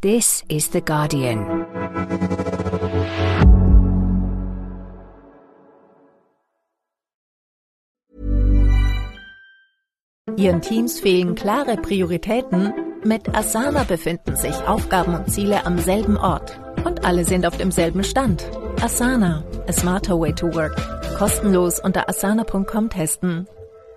This is The Guardian. Ihren Teams fehlen klare Prioritäten? Mit Asana befinden sich Aufgaben und Ziele am selben Ort. Und alle sind auf demselben Stand. Asana, a smarter way to work. Kostenlos unter asana.com testen.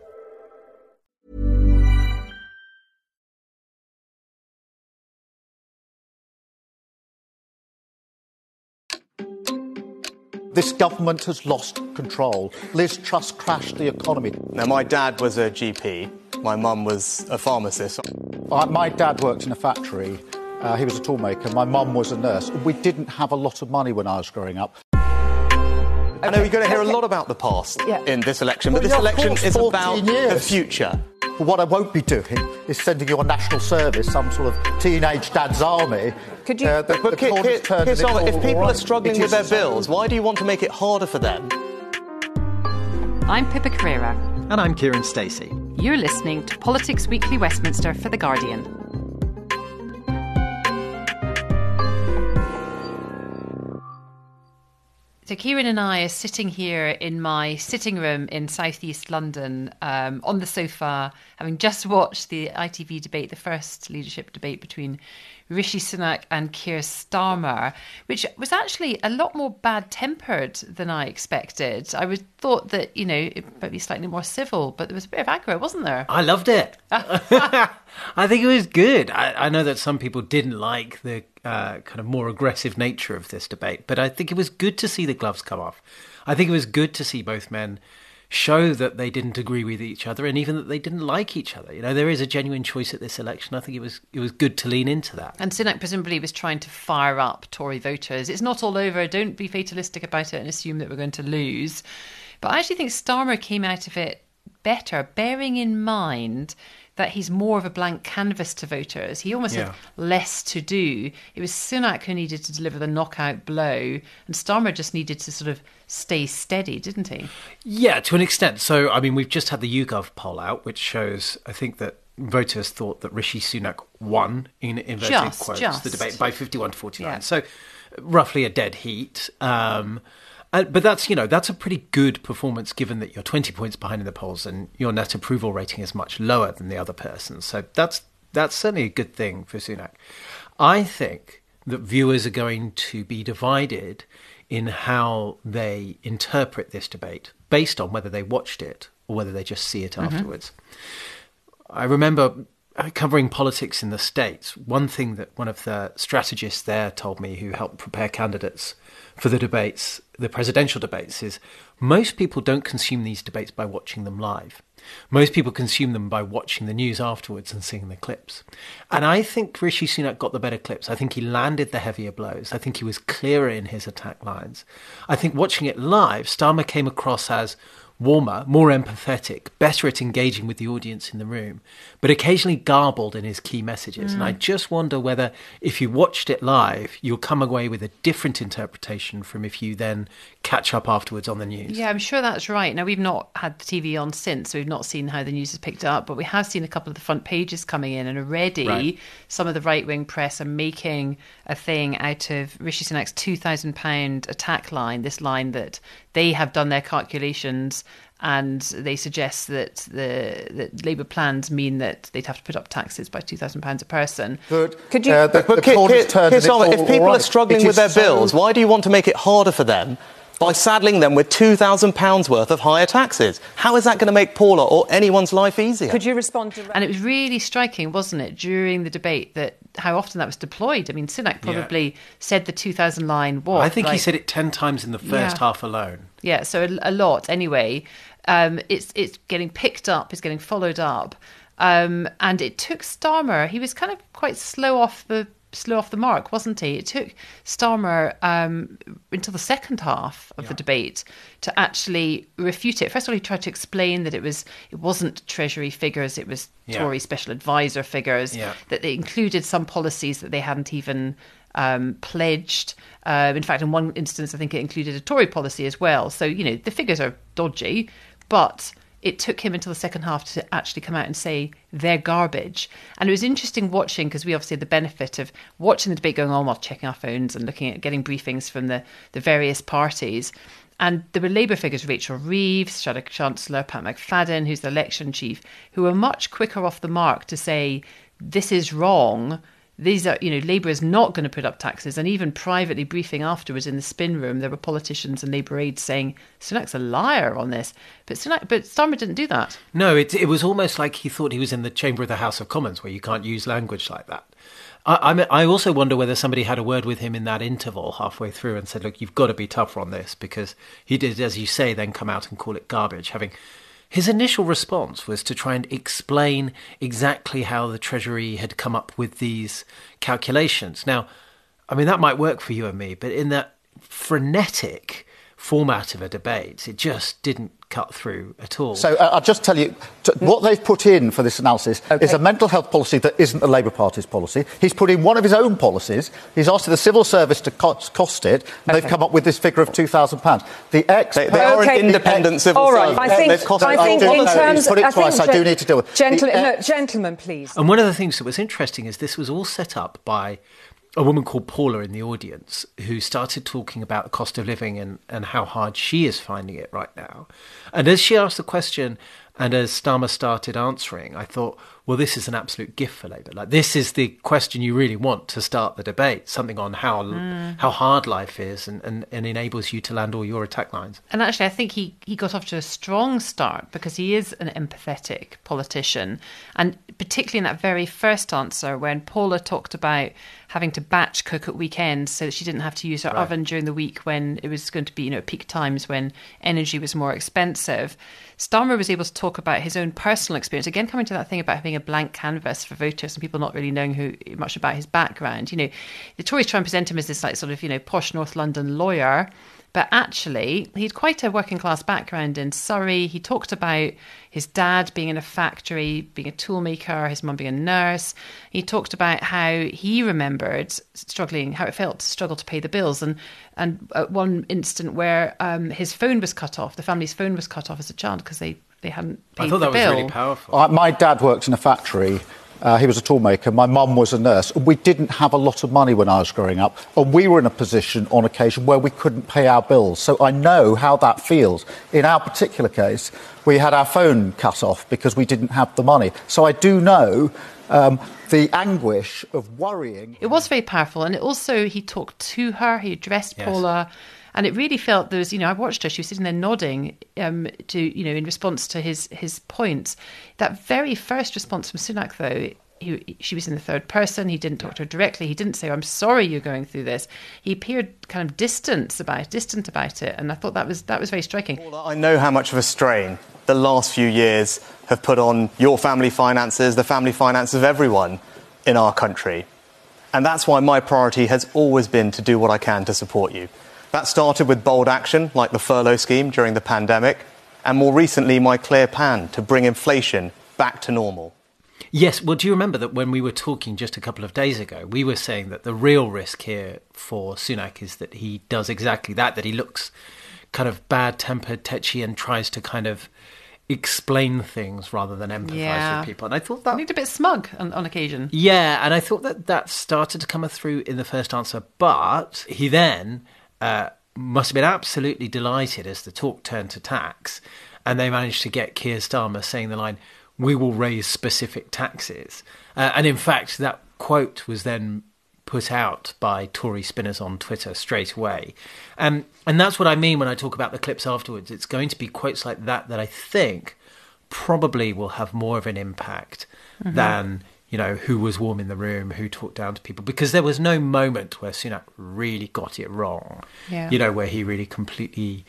This government has lost control. Liz Truss crashed the economy. Now, my dad was a GP. My mum was a pharmacist. My dad worked in a factory. He was a toolmaker. My mum was a nurse. We didn't have a lot of money when I was growing up. I know you're going to hear a lot about the past in this election, but this election is about the future. What I won't be doing is sending you on national service, some sort of teenage dad's army. Could you? If people are struggling with their bills, why do you want to make it harder for them? I'm Pippa Carrera. And I'm Kieran Stacey. You're listening to Politics Weekly Westminster for The Guardian. So Kieran and I are sitting here in my sitting room in southeast London on the sofa, having just watched the ITV debate, the first leadership debate between Rishi Sunak and Keir Starmer, which was actually a lot more bad-tempered than I expected. I would thought that, you know, it might be slightly more civil, but there was a bit of aggro, wasn't there? I loved it. I think it was good. I know that some people didn't like the kind of more aggressive nature of this debate, but I think it was good to see the gloves come off. I think it was good to see both men show that they didn't agree with each other and even that they didn't like each other. You know, there is a genuine choice at this election. I think it was good to lean into that. And Sunak presumably was trying to fire up Tory voters. It's not all over. Don't be fatalistic about it and assume that we're going to lose. But I actually think Starmer came out of it better, bearing in mind that he's more of a blank canvas to voters. He almost had less to do. It was Sunak who needed to deliver the knockout blow, and Starmer just needed to sort of stay steady, didn't he? Yeah, to an extent. So, I mean, we've just had the YouGov poll out, which shows, I think, that voters thought that Rishi Sunak won, in inverted quotes, the debate by 51 to 49. Yeah. So, roughly a dead heat. But that's a pretty good performance given that you're 20 points behind in the polls and your net approval rating is much lower than the other person. So that's certainly a good thing for Sunak. I think that viewers are going to be divided in how they interpret this debate based on whether they watched it or whether they just see it afterwards. I remember covering politics in the States. One thing that one of the strategists there told me who helped prepare candidates for the debates, the presidential debates, is most people don't consume these debates by watching them live. Most people consume them by watching the news afterwards and seeing the clips. And I think Rishi Sunak got the better clips. I think he landed the heavier blows. I think he was clearer in his attack lines. I think watching it live, Starmer came across as warmer, more empathetic, better at engaging with the audience in the room, but occasionally garbled in his key messages. And I just wonder whether if you watched it live, you'll come away with a different interpretation from if you then catch up afterwards on the news. Yeah, I'm sure that's right. Now, we've not had the TV on since, so we've not seen how the news has picked up, but we have seen a couple of the front pages coming in, and already some of the right-wing press are making a thing out of Rishi Sunak's £2,000 attack line, this line that they have done their calculations and they suggest that Labour plans mean that they'd have to put up taxes by £2,000 a person. But could you? If people are struggling with their bills, why do you want to make it harder for them by saddling them with £2,000 worth of higher taxes? How is that going to make Paula or anyone's life easier? Could you respond to? And it was really striking, wasn't it, during the debate that how often that was deployed. I mean, Sunak probably said the 2,000 line. I think he said it 10 times in the first half alone. Yeah, so a lot anyway. It's getting picked up, it's getting followed up. And it took Starmer, he was kind of quite slow off the mark, wasn't he? It took Starmer until the second half of the debate to actually refute it. First of all, he tried to explain that it wasn't Treasury figures, it was Tory special advisor figures, that they included some policies that they hadn't even pledged. In fact, in one instance, I think it included a Tory policy as well. So, the figures are dodgy, but it took him until the second half to actually come out and say they're garbage. And it was interesting watching, because we obviously had the benefit of watching the debate going on while checking our phones and looking at getting briefings from the various parties. And there were Labour figures, Rachel Reeves, Shadow Chancellor Pat McFadden, who's the election chief, who were much quicker off the mark to say, this is wrong. These are, Labour is not going to put up taxes. And even privately briefing afterwards in the spin room, there were politicians and Labour aides saying, Sunak's a liar on this. But Starmer didn't do that. No, it was almost like he thought he was in the chamber of the House of Commons, where you can't use language like that. I also wonder whether somebody had a word with him in that interval halfway through and said, look, you've got to be tougher on this, because he did, as you say, then come out and call it garbage. His initial response was to try and explain exactly how the Treasury had come up with these calculations. Now, that might work for you and me, but in that frenetic format of a debate, it just didn't cut through at all. So I'll just tell you, what they've put in for this analysis is a mental health policy that isn't the Labour Party's policy. He's put in one of his own policies. He's asked the civil service to cost it, and they've come up with this figure of £2,000. They are an independent civil service. I think in terms... Put it twice, I do need to deal with it. Gentlemen, please. And one of the things that was interesting is this was all set up by a woman called Paula in the audience, who started talking about the cost of living and how hard she is finding it right now. And as she asked the question, and as Starmer started answering, I thought, well, this is an absolute gift for Labour. Like, this is the question you really want to start the debate, something on how hard life is and enables you to land all your attack lines. And actually, I think he got off to a strong start, because he is an empathetic politician. And particularly in that very first answer, when Paula talked about having to batch cook at weekends so that she didn't have to use her oven during the week when it was going to be, peak times when energy was more expensive. Starmer was able to talk about his own personal experience, again coming to that thing about having a blank canvas for voters and people not really knowing much about his background. The Tories try and present him as this posh North London lawyer, but actually he had quite a working class background in Surrey. He talked about his dad being in a factory, being a toolmaker, his mum being a nurse. He talked about how he remembered how it felt to struggle to pay the bills, and at one instant where his phone was cut off, the family's phone was cut off as a child because they hadn't paid the bill. I thought that was really powerful. My dad worked in a factory. He was a toolmaker. My mum was a nurse. We didn't have a lot of money when I was growing up, and we were in a position on occasion where we couldn't pay our bills. So I know how that feels. In our particular case, we had our phone cut off because we didn't have the money. So I do know the anguish of worrying. It was very powerful, and he talked to her. He addressed Paula. And it really felt there was, I watched her, she was sitting there nodding in response to his points. That very first response from Sunak, though, she was in the third person. He didn't talk to her directly. He didn't say, I'm sorry you're going through this. He appeared kind of distant about it. And I thought that was very striking. I know how much of a strain the last few years have put on your family finances, the family finances of everyone in our country. And that's why my priority has always been to do what I can to support you. That started with bold action, like the furlough scheme during the pandemic, and more recently, my clear plan to bring inflation back to normal. Yes, well, do you remember that when we were talking just a couple of days ago, we were saying that the real risk here for Sunak is that he does exactly that he looks kind of bad-tempered, tetchy, and tries to kind of explain things rather than empathise with people. And I thought that... He looked a bit smug on occasion. Yeah, and I thought that started to come through in the first answer, but he then... must have been absolutely delighted as the talk turned to tax, and they managed to get Keir Starmer saying the line, "We will raise specific taxes." And in fact, that quote was then put out by Tory spinners on Twitter straight away. And that's what I mean when I talk about the clips afterwards. It's going to be quotes like that I think probably will have more of an impact than... who was warm in the room, who talked down to people. Because there was no moment where Sunak really got it wrong, where he really completely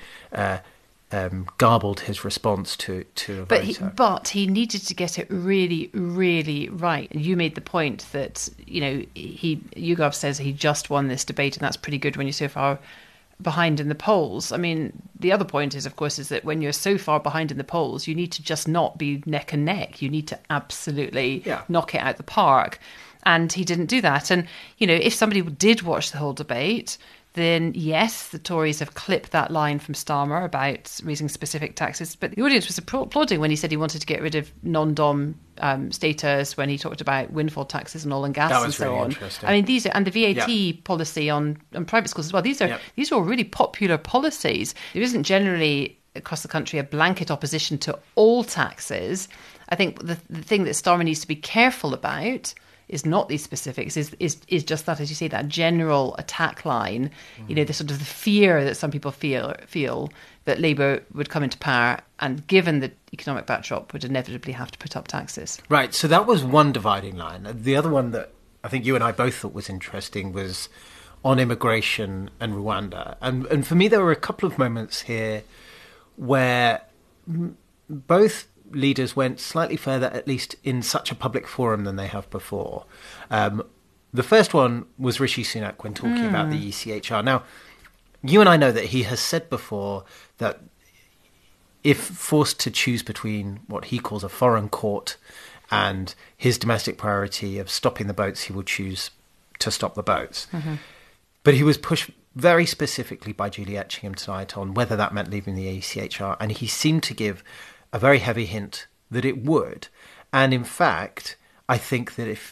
garbled his response to a voter. But he needed to get it really, really right. You made the point that, YouGov says he just won this debate, and that's pretty good when you're so far behind in the polls. I mean, the other point is, of course, is that when you're so far behind in the polls, you need to just not be neck and neck. You need to absolutely knock it out the park. And he didn't do that. And, if somebody did watch the whole debate, then yes, the Tories have clipped that line from Starmer about raising specific taxes. But the audience was applauding when he said he wanted to get rid of non-dom status, when he talked about windfall taxes on oil and gas and so on. I mean, these are, and the VAT policy on private schools as well. These are all really popular policies. There isn't generally across the country a blanket opposition to all taxes. I think the thing that Starmer needs to be careful about is not these specifics, is just that, as you say, that general attack line, the sort of the fear that some people feel that Labour would come into power and, given the economic backdrop, would inevitably have to put up taxes. Right, so that was one dividing line. The other one that I think you and I both thought was interesting was on immigration and Rwanda. And for me, there were a couple of moments here where both leaders went slightly further, at least in such a public forum, than they have before. The first one was Rishi Sunak when talking about the ECHR. Now, you and I know that he has said before that if forced to choose between what he calls a foreign court and his domestic priority of stopping the boats, he will choose to stop the boats. Mm-hmm. But he was pushed very specifically by Julie Etchingham tonight on whether that meant leaving the ECHR, and he seemed to give a very heavy hint that it would. And in fact, I think that if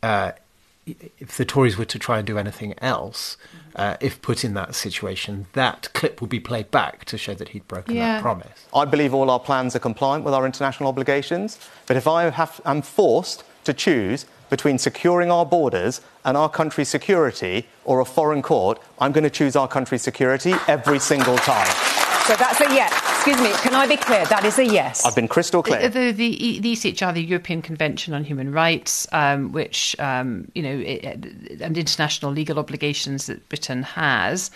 the Tories were to try and do anything else, if put in that situation, that clip would be played back to show that he'd broken that promise. I believe all our plans are compliant with our international obligations, but if I am forced to choose between securing our borders and our country's security or a foreign court, I'm going to choose our country's security every single time. So that's a yes. Excuse me, can I be clear? That is a yes. I've been crystal clear. The ECHR, the European Convention on Human Rights, which, and international legal obligations that Britain has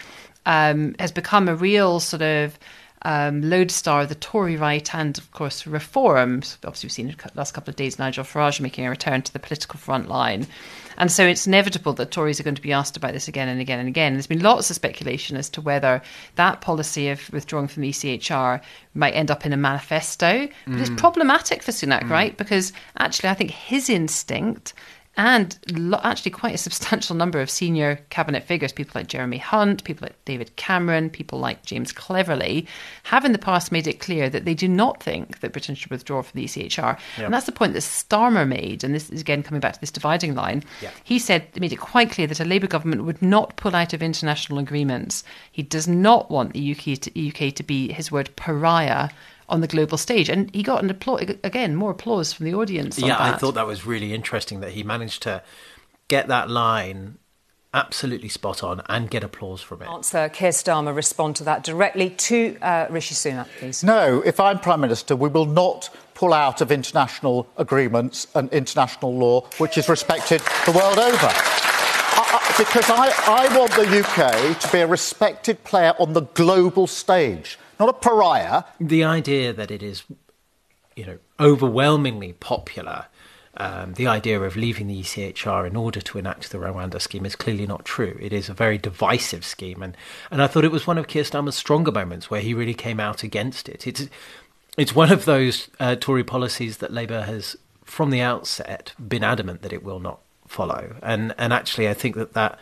become a real sort of lodestar of the Tory right and, of course, reform. Obviously, we've seen in the last couple of days Nigel Farage making a return to the political front line. And so it's inevitable that Tories are going to be asked about this again and again and again. There's been lots of speculation as to whether that policy of withdrawing from the ECHR might end up in a manifesto. But it's problematic for Sunak, right? Because actually I think his instinct, and actually quite a substantial number of senior cabinet figures, people like Jeremy Hunt, people like David Cameron, people like James Cleverly, have in the past made it clear that they do not think that Britain should withdraw from the ECHR. Yep. And that's the point that Starmer made, and this is again coming back to this dividing line. Yep. He made it quite clear that a Labour government would not pull out of international agreements. He does not want the UK to be, his word, pariah on the global stage. And he got more applause from the audience on that. I thought that was really interesting that he managed to get that line absolutely spot on and get applause from it. Answer, Keir Starmer, respond to that directly to Rishi Sunak, please. No, if I'm Prime Minister, we will not pull out of international agreements and international law, which is respected the world over. Because I want the UK to be a respected player on the global stage, not a pariah. The idea that it is, overwhelmingly popular, the idea of leaving the ECHR in order to enact the Rwanda scheme is clearly not true. It is a very divisive scheme, and I thought it was one of Keir Starmer's stronger moments where he really came out against it. It's one of those Tory policies that Labour has, from the outset, been adamant that it will not follow, and actually I think that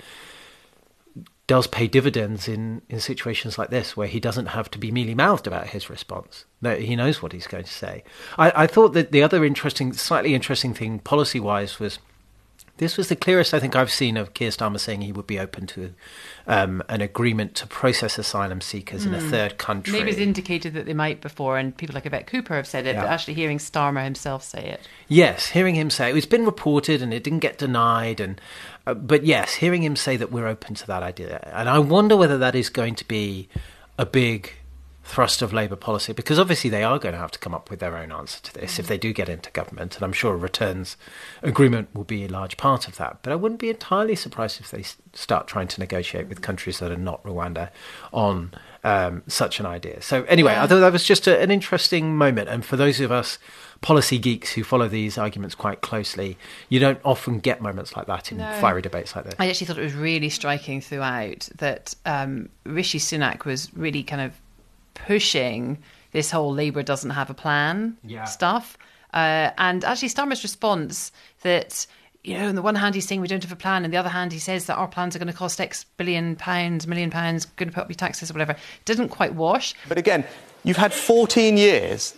does pay dividends in situations like this, where he doesn't have to be mealy-mouthed about his response. No, he knows what he's going to say. I thought that the other slightly interesting thing policy-wise was, this was the clearest I think I've seen of Keir Starmer saying he would be open to an agreement to process asylum seekers in a third country. Maybe it's indicated that they might before, and people like Yvette Cooper have said it, but actually hearing Starmer himself say it. Yes, hearing him say it. It's been reported and it didn't get denied, but yes, hearing him say that we're open to that idea. And I wonder whether that is going to be a big thrust of Labour policy, because obviously they are going to have to come up with their own answer to this if they do get into government, and I'm sure a returns agreement will be a large part of that. But I wouldn't be entirely surprised if they start trying to negotiate with countries that are not Rwanda on such an idea. So anyway, I thought that was just an interesting moment, and for those of us policy geeks who follow these arguments quite closely, you don't often get moments like that in fiery debates like this. I actually thought it was really striking throughout that Rishi Sunak was really kind of pushing this whole Labour doesn't have a plan stuff. And actually Starmer's response that, on the one hand, he's saying we don't have a plan. On the other hand, he says that our plans are going to cost X million pounds, going to put up your taxes or whatever. Didn't quite wash. But again, you've had 14 years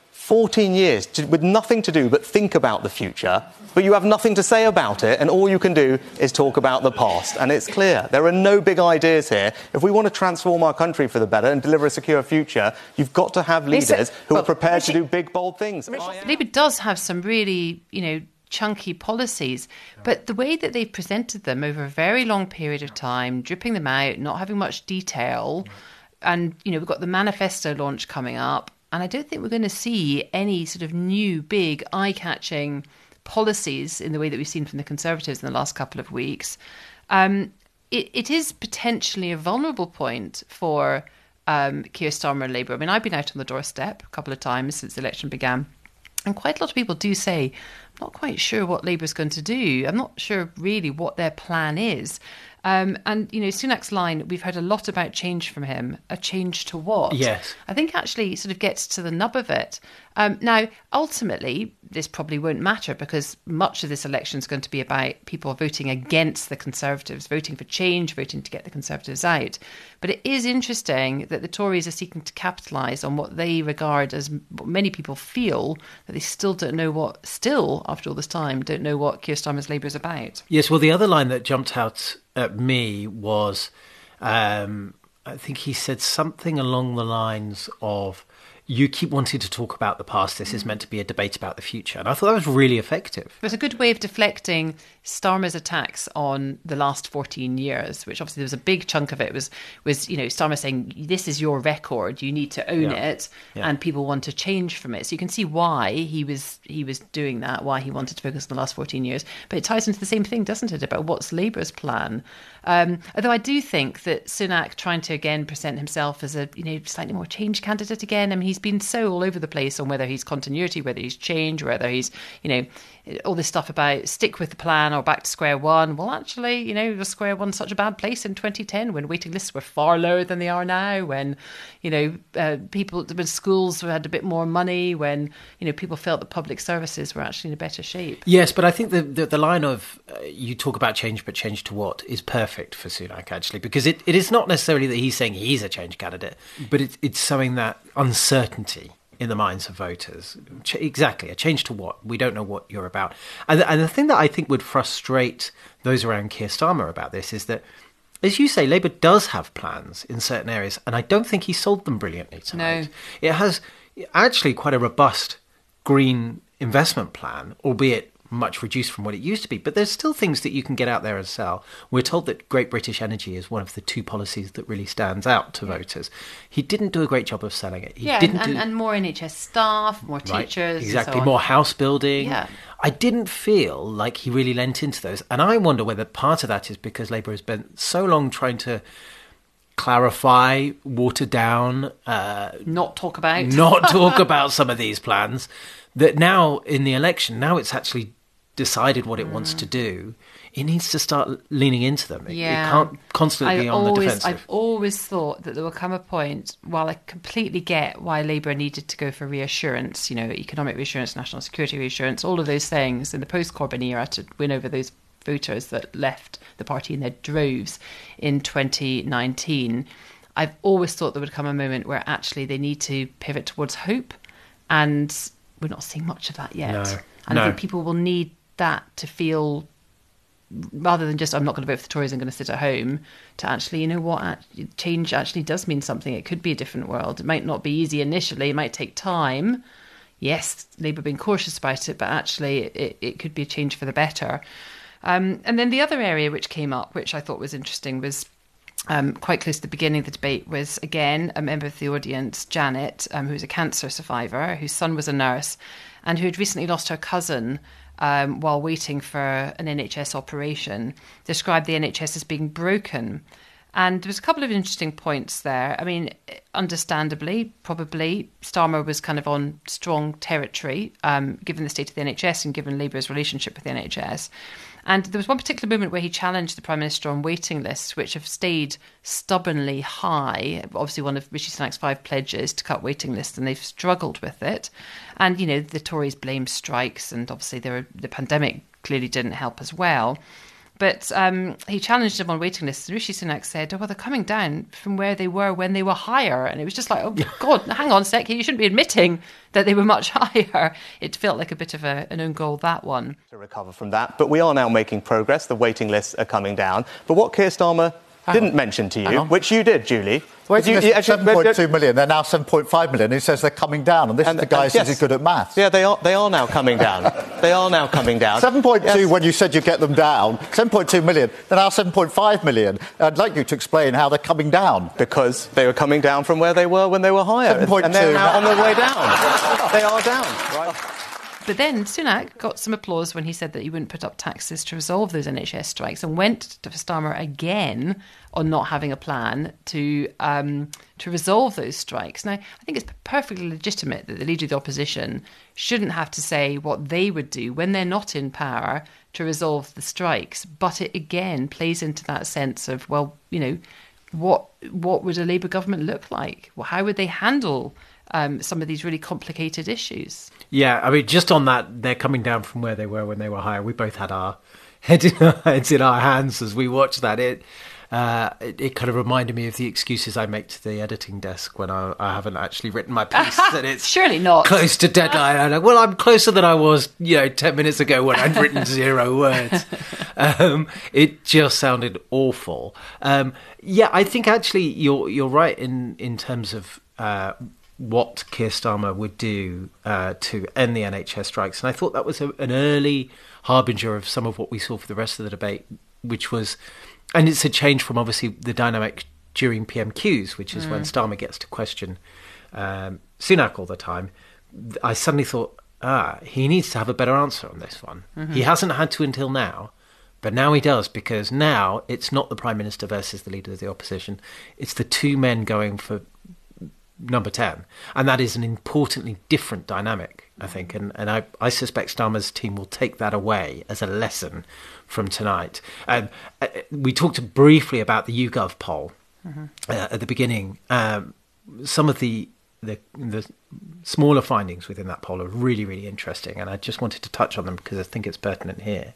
with nothing to do but think about the future, but you have nothing to say about it, and all you can do is talk about the past. And it's clear there are no big ideas here. If we want to transform our country for the better and deliver a secure future, you've got to have leaders who are prepared to do big, bold things. Labour does have some really, chunky policies, but the way that they've presented them over a very long period of time, dripping them out, not having much detail, and, we've got the manifesto launch coming up, and I don't think we're going to see any sort of new, big, eye-catching policies in the way that we've seen from the Conservatives in the last couple of weeks. It is potentially a vulnerable point for Keir Starmer and Labour. I mean, I've been out on the doorstep a couple of times since the election began, and quite a lot of people do say, I'm not quite sure what Labour's going to do. I'm not sure really what their plan is. And, Sunak's line, we've heard a lot about change from him. A change to what? Yes. I think actually sort of gets to the nub of it. Now, ultimately, this probably won't matter because much of this election is going to be about people voting against the Conservatives, voting for change, voting to get the Conservatives out. But it is interesting that the Tories are seeking to capitalise on what they regard as, what many people feel, that they still don't know after all this time, don't know what Keir Starmer's Labour is about. Yes, well, the other line that jumped out at me was, I think he said something along the lines of, you keep wanting to talk about the past. This is meant to be a debate about the future. And I thought that was really effective. It was a good way of deflecting Starmer's attacks on the last 14 years, which obviously there was a big chunk of it was Starmer saying, this is your record, you need to own it, and people want to change from it. So you can see why he was doing that, why he wanted to focus on the last 14 years. But it ties into the same thing, doesn't it, about what's Labour's plan? Although I do think that Sunak trying to again present himself as a slightly more change candidate again. I mean, he's been so all over the place on whether he's continuity, whether he's change, whether he's all this stuff about stick with the plan or back to square one. Well, actually, was square one such a bad place in 2010 when waiting lists were far lower than they are now? When when schools had a bit more money, when people felt that public services were actually in a better shape. Yes, but I think the line of you talk about change, but change to what is perfect for Sunak actually, because it is not necessarily that he's saying he's a change candidate, but it's sowing that uncertainty in the minds of voters. Exactly, a change to what? We don't know what you're about. And the thing that I think would frustrate those around Keir Starmer about this is that, as you say, Labour does have plans in certain areas, and I don't think he sold them brilliantly tonight. No. It has actually quite a robust green investment plan, albeit much reduced from what it used to be. But there's still things that you can get out there and sell. We're told that Great British Energy is one of the two policies that really stands out to voters. He didn't do a great job of selling it. And more NHS staff, more teachers. Right, exactly, and so on. More house building. Yeah. I didn't feel like he really lent into those. And I wonder whether part of that is because Labour has been so long trying to clarify, water down, not talk about some of these plans, that now in the election, now it's actually decided what it wants to do, it needs to start leaning into them. It can't constantly be on the defensive. I've always thought that there will come a point, while I completely get why Labour needed to go for reassurance, economic reassurance, national security reassurance, all of those things in the post-Corbyn era to win over those voters that left the party in their droves in 2019. I've always thought there would come a moment where actually they need to pivot towards hope, and we're not seeing much of that yet. I think people will need that to feel, rather than just I'm not going to vote for the Tories, I'm going to sit at home, to actually, change actually does mean something. It could be a different world. It might not be easy initially. It might take time. Yes, Labour being cautious about it, but actually it could be a change for the better. And then the other area which came up, which I thought was interesting, was quite close to the beginning of the debate, was again a member of the audience, Janet, who's a cancer survivor, whose son was a nurse, and who had recently lost her cousin while waiting for an NHS operation, described the NHS as being broken. And there was a couple of interesting points there. I mean, understandably, probably, Starmer was kind of on strong territory, given the state of the NHS and given Labour's relationship with the NHS. And there was one particular moment where he challenged the Prime Minister on waiting lists, which have stayed stubbornly high. Obviously, one of Rishi Sunak's 5 pledges to cut waiting lists, and they've struggled with it. And, the Tories blame strikes, and obviously the pandemic clearly didn't help as well. But he challenged him on waiting lists, and Rishi Sunak said, oh, well, they're coming down from where they were when they were higher. And it was just like, oh, God, hang on a sec, you shouldn't be admitting that they were much higher. It felt like a bit of an own goal, that one. To recover from that. But we are now making progress. The waiting lists are coming down. But what Keir Starmer didn't mention to you, which you did, Julie. Waiting list 7.2 million, they're now 7.5 million. He says they're coming down, and this is the guy who says he's good at maths. Yeah, they are now coming down. They are now coming down. 7.2 when you said you get them down, 7.2 million, they're now 7.5 million. I'd like you to explain how they're coming down. Because they were coming down from where they were when they were higher. 7.2. And they're now on their way down. They are down, right? But then Sunak got some applause when he said that he wouldn't put up taxes to resolve those NHS strikes, and went to Starmer again on not having a plan to resolve those strikes. Now, I think it's perfectly legitimate that the Leader of the Opposition shouldn't have to say what they would do when they're not in power to resolve the strikes. But it again plays into that sense of, well, you know, what would a Labour government look like? Well, how would they handle some of these really complicated issues? Yeah, I mean, just on that, they're coming down from where they were when they were higher. We both had our heads in our hands as we watched that. It kind of reminded me of the excuses I make to the editing desk when I haven't actually written my piece. And it's surely not close to deadline. I'm like, well, I'm closer than I was, 10 minutes ago when I'd written 0 words. It just sounded awful. Yeah, I think actually you're right in terms of what Keir Starmer would do to end the NHS strikes. And I thought that was an early harbinger of some of what we saw for the rest of the debate, which was, and it's a change from obviously the dynamic during PMQs, which is when Starmer gets to question Sunak all the time. I suddenly thought, he needs to have a better answer on this one. Mm-hmm. He hasn't had to until now, but now he does, because now it's not the Prime Minister versus the Leader of the Opposition. It's the two men going for number 10, and that is an importantly different dynamic, I think, and I suspect Starmer's team will take that away as a lesson from tonight. We talked briefly about the YouGov poll at the beginning. Some of the smaller findings within that poll are really, really interesting, and I just wanted to touch on them because I think it's pertinent here.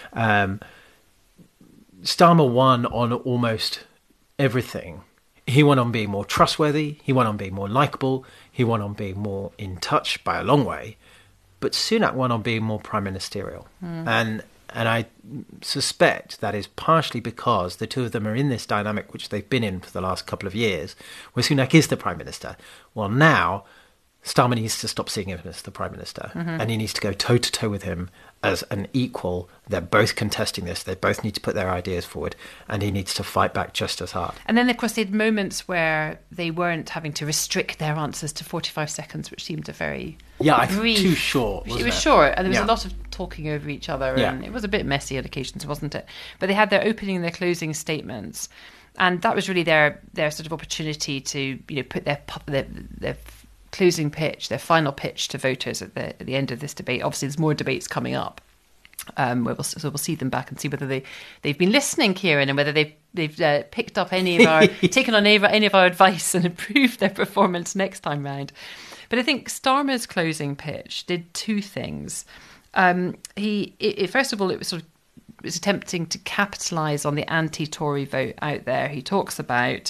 Starmer won on almost everything. He won on being more trustworthy, he won on being more likeable, he won on being more in touch by a long way, but Sunak won on being more prime ministerial. And I suspect that is partially because the two of them are in this dynamic which they've been in for the last couple of years, where Sunak is the prime minister. Well, now Starmer needs to stop seeing him as the prime minister, and he needs to go toe-to-toe with him as an equal. They're both contesting this. They both need to put their ideas forward, and he needs to fight back just as hard. And then, of course, they had moments where they weren't having to restrict their answers to 45 seconds, which seemed a very brief. Too short, wasn't it? Was short, and there was a lot of talking over each other, and it was a bit messy at occasions, wasn't it? But they had their opening and their closing statements, and that was really their sort of opportunity to put their closing pitch, their final pitch to voters at the end of this debate. Obviously, there's more debates coming up. We'll see them back and see whether they've been listening, Kieran, and whether they've picked up any of our taken on any of our advice and improved their performance next time round. But I think Starmer's closing pitch did two things. First of all, it was attempting to capitalise on the anti-Tory vote out there. He talks about,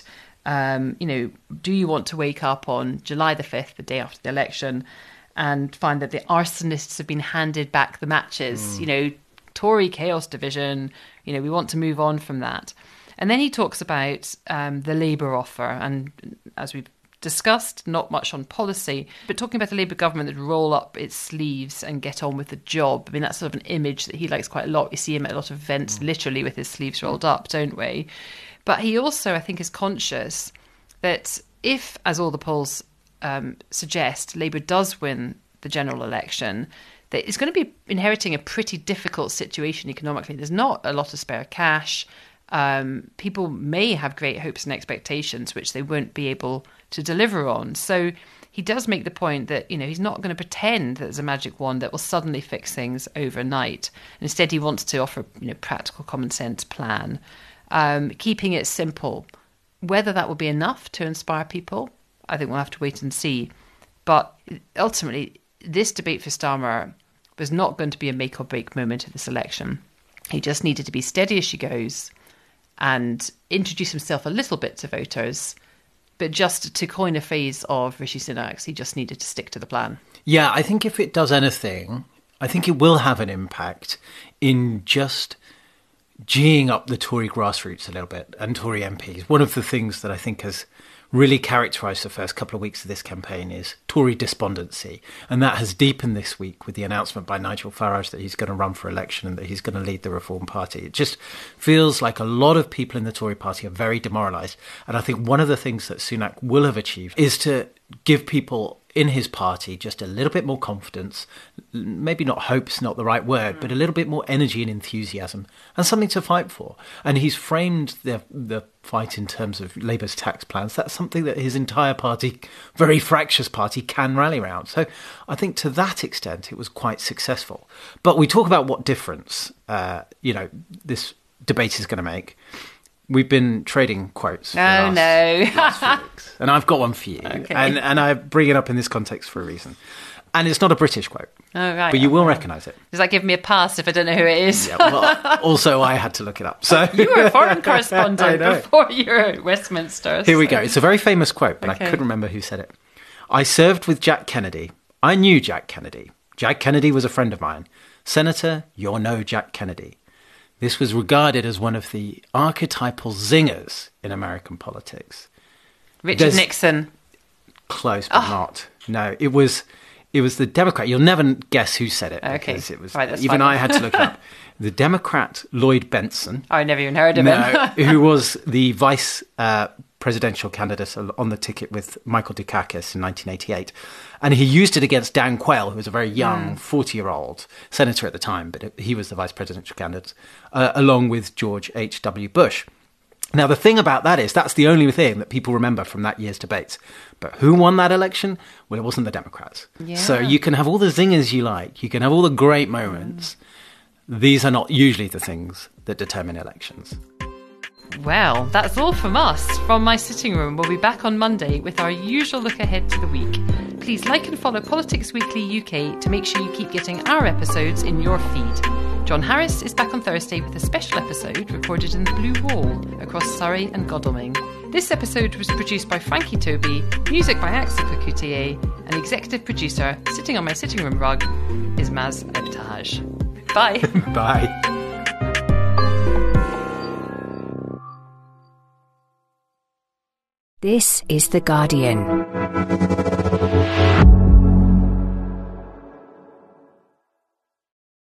do you want to wake up on July the 5th, the day after the election, and find that the arsonists have been handed back the matches? Tory chaos division, we want to move on from that. And then he talks about the Labour offer, and as we've discussed, not much on policy, but talking about the Labour government that roll up its sleeves and get on with the job. I mean, that's sort of an image that he likes quite a lot. We see him at a lot of events literally with his sleeves rolled up, don't we? But he also, I think, is conscious that if, as all the polls suggest, Labour does win the general election, that it's going to be inheriting a pretty difficult situation economically. There's not a lot of spare cash. People may have great hopes and expectations, which they won't be able to deliver on. So he does make the point that, he's not going to pretend that there's a magic wand that will suddenly fix things overnight. And instead, he wants to offer, practical common sense plan, keeping it simple. Whether that will be enough to inspire people, I think we'll have to wait and see. But ultimately, this debate for Starmer was not going to be a make or break moment of this election. He just needed to be steady as she goes and introduce himself a little bit to voters. But just to coin a phrase of Rishi Sunak's, he just needed to stick to the plan. Yeah, I think if it does anything, I think it will have an impact in just geeing up the Tory grassroots a little bit and Tory MPs. One of the things that I think has really characterised the first couple of weeks of this campaign is Tory despondency. And that has deepened this week with the announcement by Nigel Farage that he's going to run for election and that he's going to lead the Reform Party. It just feels like a lot of people in the Tory party are very demoralised. And I think one of the things that Sunak will have achieved is to give people in his party just a little bit more confidence, maybe not hope's not the right word, but a little bit more energy and enthusiasm and something to fight for. And he's framed the fight in terms of Labour's tax plans. That's something that his entire party, very fractious party, can rally around. So I think to that extent it was quite successful. But we talk about what difference, this debate is going to make. We've been trading quotes for the last few weeks, and I've got one for you. Okay. And I bring it up in this context for a reason. And it's not a British quote, but you will recognise it. Does that give me a pass if I don't know who it is? Yeah, well, also I had to look it up. So you were a foreign correspondent before you were at Westminster. Here we go. It's a very famous quote, but I couldn't remember who said it. I served with Jack Kennedy. I knew Jack Kennedy. Jack Kennedy was a friend of mine. Senator, you're no Jack Kennedy. This was regarded as one of the archetypal zingers in American politics. Richard Nixon. Close, but not. No, it was the Democrat. You'll never guess who said it. Okay. Because it was, right, even I had to look it up. The Democrat Lloyd Bentsen. I never even heard of him. Who was the vice presidential candidate on the ticket with Michael Dukakis in 1988. And he used it against Dan Quayle, who was a very young 40-year-old senator at the time, but he was the vice presidential candidate, along with George H.W. Bush. Now, the thing about that is that's the only thing that people remember from that year's debates. But who won that election? Well, it wasn't the Democrats. Yeah. So you can have all the zingers you like. You can have all the great moments. These are not usually the things that determine elections. Well, that's all from us. From My Sitting Room, we'll be back on Monday with our usual look ahead to the week. Please like and follow Politics Weekly UK to make sure you keep getting our episodes in your feed. John Harris is back on Thursday with a special episode recorded in the Blue Wall across Surrey and Godalming. This episode was produced by Frankie Toby, music by Axel Kacoutier, and executive producer, sitting on my sitting room rug, is Maz Ebtahaj. Bye. Bye. This is The Guardian.